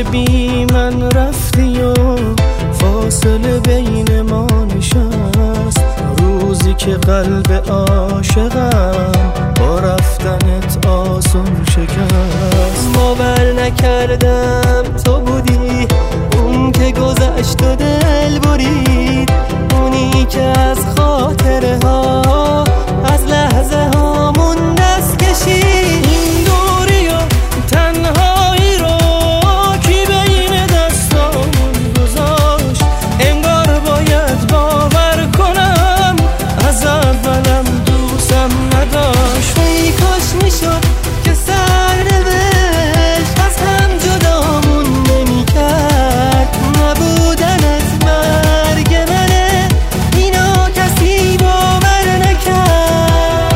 که بی من رفتی و فاصله بین ما نشست، روزی که قلب عاشقم با رفتنت آسون شکست. باور نکردم تو بودی اون که گذشت و دل برید، اونی که از خاطره ها از لحظه هامون دست کشید. این دوری و تنهایی رو کی بین دستامون گذاشت؟ انگار باید باور کنم از اولم دوستم نداشت. ای کاش میشد که سرنوشت از هم جدامون نمیکرد. نبودنت مرگ منه، اینا کسی باور نکرد.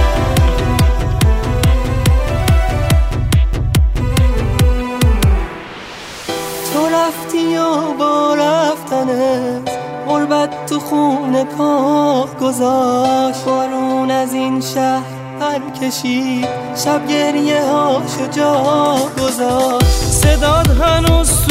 تو رفتی و با رفتنت غربت تو خونه پا گذاشت. بارون از این شهر پر کشید، شب گریه هاشو جا گذاشت. صداد هنوز